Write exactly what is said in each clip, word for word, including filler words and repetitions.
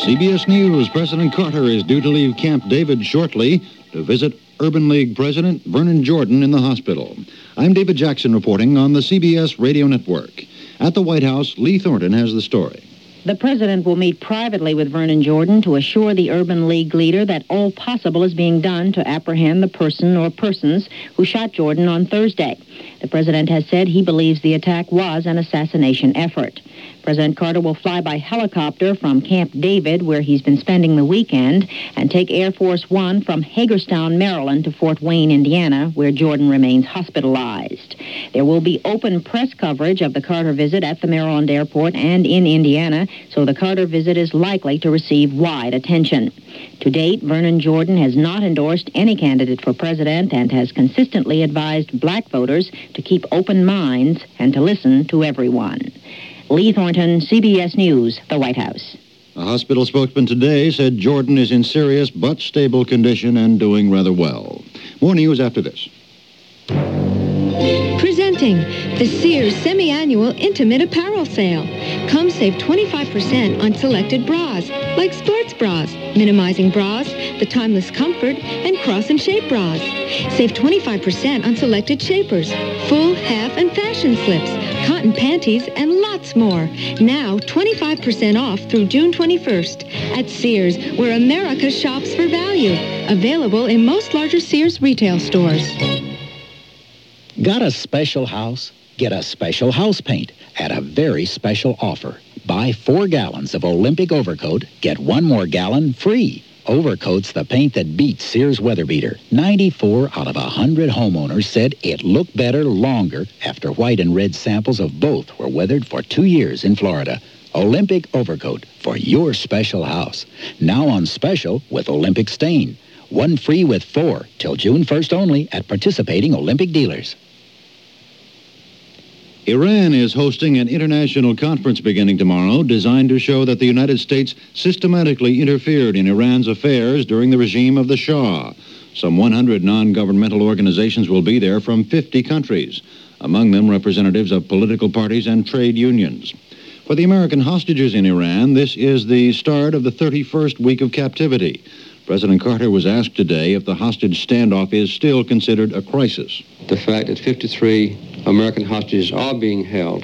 C B S News, President Carter is due to leave Camp David shortly to visit Urban League President Vernon Jordan in the hospital. I'm David Jackson reporting on the C B S Radio Network. At the White House, Lee Thornton has the story. The president will meet privately with Vernon Jordan to assure the Urban League leader that all possible is being done to apprehend the person or persons who shot Jordan on Thursday. The president has said he believes the attack was an assassination effort. President Carter will fly by helicopter from Camp David, where he's been spending the weekend, and take Air Force One from Hagerstown, Maryland, to Fort Wayne, Indiana, where Jordan remains hospitalized. There will be open press coverage of the Carter visit at the Maryland airport and in Indiana, so the Carter visit is likely to receive wide attention. To date, Vernon Jordan has not endorsed any candidate for president and has consistently advised black voters to keep open minds and to listen to everyone. Lee Thornton, C B S News, the White House. A hospital spokesman today said Jordan is in serious but stable condition and doing rather well. More news after this. Presenting the Sears Semi-Annual Intimate Apparel Sale. Come save twenty-five percent on selected bras, like sports bras, minimizing bras, the timeless comfort, and cross and shape bras. Save twenty-five percent on selected shapers, full, half, and fashion slips, cotton panties, and lots more. Now, twenty-five percent off through June twenty-first at Sears, where America shops for value. Available in most larger Sears retail stores. Got a special house? Get a special house paint at a very special offer. Buy four gallons of Olympic Overcoat, get one more gallon free. Overcoat's the paint that beats Sears Weatherbeater. ninety-four out of one hundred homeowners said it looked better longer after white and red samples of both were weathered for two years in Florida. Olympic Overcoat for your special house. Now on special with Olympic Stain. One free with four till June first only at participating Olympic dealers. Iran is hosting an international conference beginning tomorrow designed to show that the United States systematically interfered in Iran's affairs during the regime of the Shah. Some one hundred non-governmental organizations will be there from fifty countries, among them representatives of political parties and trade unions. For the American hostages in Iran, this is the start of the thirty-first week of captivity. President Carter was asked today if the hostage standoff is still considered a crisis. The fact that fifty-three American hostages are being held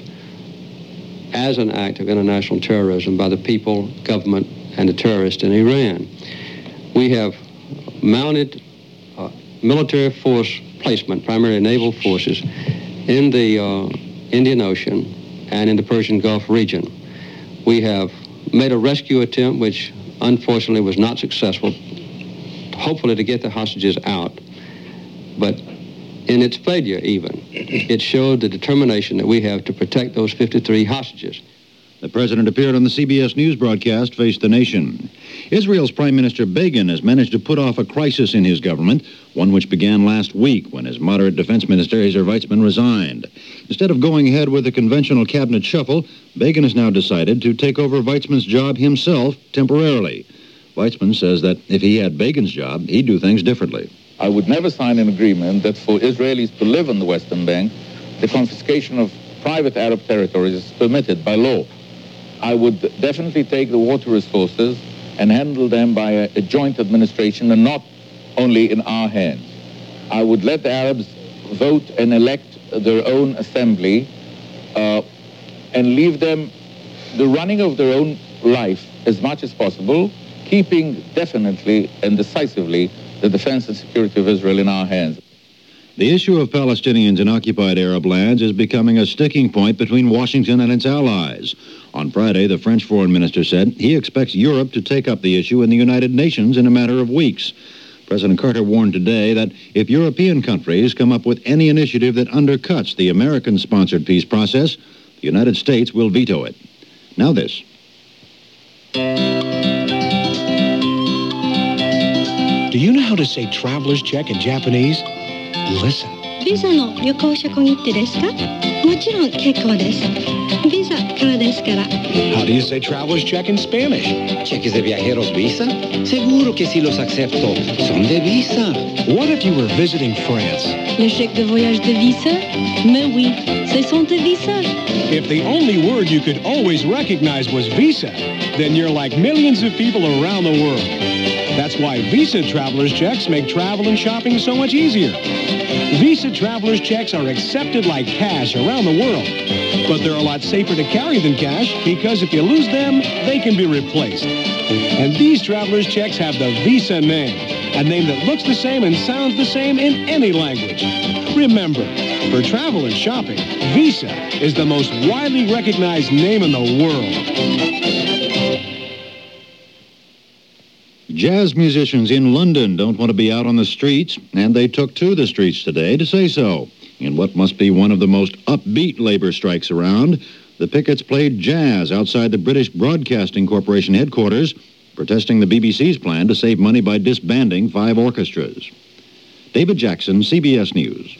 as an act of international terrorism by the people, government, and the terrorists in Iran. We have mounted uh, military force placement, primarily naval forces, in the uh, Indian Ocean and in the Persian Gulf region. We have made a rescue attempt, which unfortunately was not successful, hopefully to get the hostages out. But in its failure even, it showed the determination that we have to protect those fifty-three hostages. The president appeared on the C B S News broadcast, Face the Nation. Israel's Prime Minister Begin has managed to put off a crisis in his government, one which began last week when his moderate defense minister, Ezer Weitzman, resigned. Instead of going ahead with a conventional cabinet shuffle, Begin has now decided to take over Weitzman's job himself temporarily. Weitzman says that if he had Begin's job, he'd do things differently. I would never sign an agreement that for Israelis to live on the Western Bank, the confiscation of private Arab territories is permitted by law. I would definitely take the water resources and handle them by a, a joint administration and not only in our hands. I would let the Arabs vote and elect their own assembly uh, and leave them the running of their own life as much as possible, keeping definitely and decisively the defense and security of Israel in our hands. The issue of Palestinians in occupied Arab lands is becoming a sticking point between Washington and its allies. On Friday, the French foreign minister said he expects Europe to take up the issue in the United Nations in a matter of weeks. President Carter warned today that if European countries come up with any initiative that undercuts the American-sponsored peace process, the United States will veto it. Now this. Do you know how to say traveler's check in Japanese? Listen. ビザの旅行者小切手ですか？もちろん結構です。ビザからですから。 How do you say traveler's check in Spanish? ¿Cheques de viajeros Visa? Seguro que si los acepto. Son de Visa. What if you were visiting France? Le chèque de voyage de Visa? Mais oui, ce sont de Visa. If the only word you could always recognize was Visa, then you're like millions of people around the world. That's why Visa traveler's checks make travel and shopping so much easier. Visa traveler's checks are accepted like cash around the world, but they're a lot safer to carry than cash because if you lose them, they can be replaced. And these traveler's checks have the Visa name, a name that looks the same and sounds the same in any language. Remember, for travel and shopping, Visa is the most widely recognized name in the world. Jazz musicians in London don't want to be out on the streets, and they took to the streets today to say so. In what must be one of the most upbeat labor strikes around, the pickets played jazz outside the British Broadcasting Corporation headquarters, protesting the B B C's plan to save money by disbanding five orchestras. David Jackson, C B S News.